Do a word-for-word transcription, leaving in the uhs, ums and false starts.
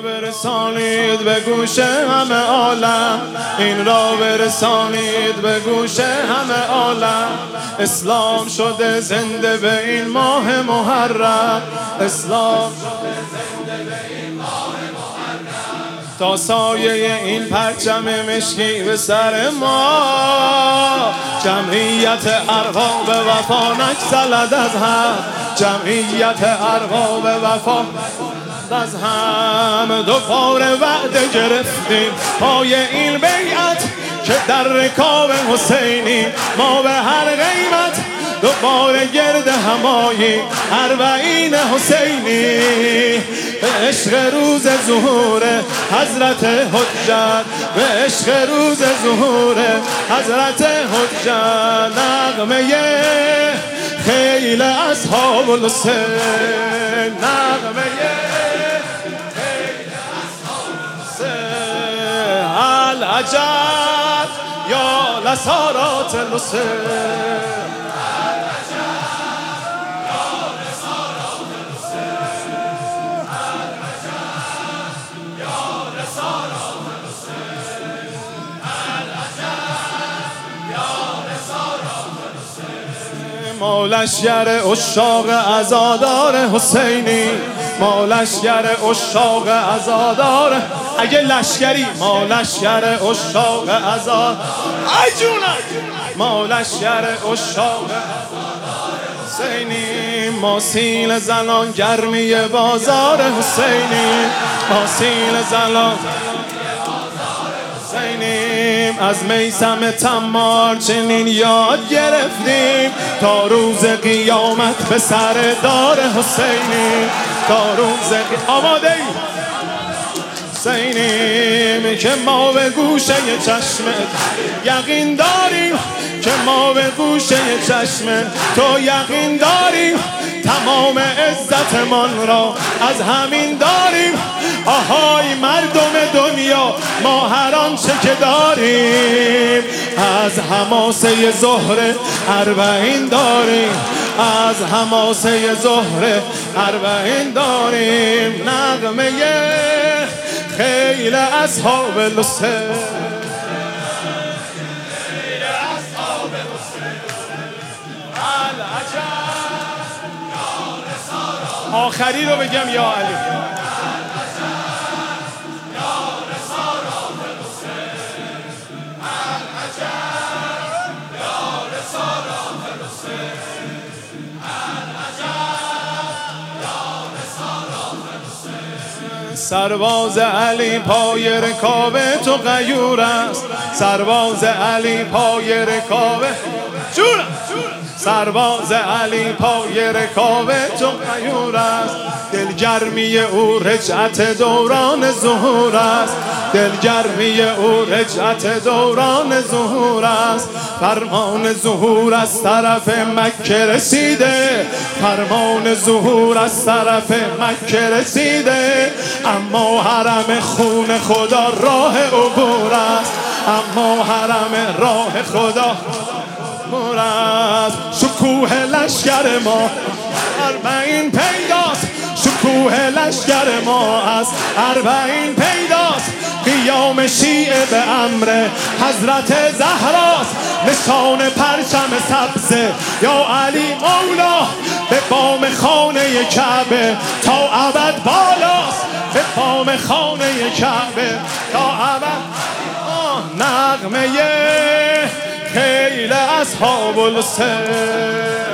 برسانید به گوش همه عالم، این را برسانید به گوش همه عالم. اسلام شده زنده به این ماه محرم، اسلام شده زنده به این ماه محرم. تا سایه این پرچم مشکی به سر ما، جمعیت ارباب وفا نگسلد از هم، جمعیت ارباب وفا از هم. دوباره وعده گرفتیم پای این بیعت که در رکاب حسینی ما به هر قیمت دوباره گرد همایی اربعین حسینی. به عشق روز ظهور حضرت حجت، به عشق روز ظهور حضرت حجت. نغمه خیل اصحاب الحسین، نغمه خیل اصحاب الحسین. العجب یا لسارات الحسین، ما لشگر عشاق عزادار حسینی، ما لشگر عشاق عزادار. اگه لشگری ما لشگر عشاق عزادار، ای جونم ما لشگر عشاق حسینی. ما سیل زنان گرمی بازار حسینی، ما سیل زنان حسینیم. از میثم تمار چنین یاد گرفتیم تا روز قیامت به سر دار حسینیم، تا روز قیامت آماده ای حسینیم. که ما به گوشه چشمت یقین داریم، که ما به گوشه چشم تو یقین داریم. تمام عزتمان را از همین داریم. آهای مردم دنیا ما هر آنچه که داریم از حماسه زهره اربعین داریم، از حماسه زهره اربعین داریم. نغمه خیل اصحاب الحسین، آخری رو بگم یا علی. سرباز علی پای رکاب تو غیور است، سرباز علی پای رکاب جونم، سرباز علی پای رکاب تو غیور است. دلگرمی او رجعت دوران ظهور است، دلگرمی او رجعت دوران ظهور است. فرمان ظهور از طرف مکه رسیده، فرمان ظهور از طرف مکه رسیده. اما حرم خون خدا راه عبور است، اما حرم راه خدا عبور است. شکوه لشگر ما اربعین پیداست، شکوه لشگر ما از اربعین پیداست. قیام شیعه به امر حضرت زهراست، نشان پرچم سبز یا علی مولا. به بام خانه کعبه تا ابد بالاست، به بام خانه کعبه تا ابد. نغمه خیل اصحاب الحسین.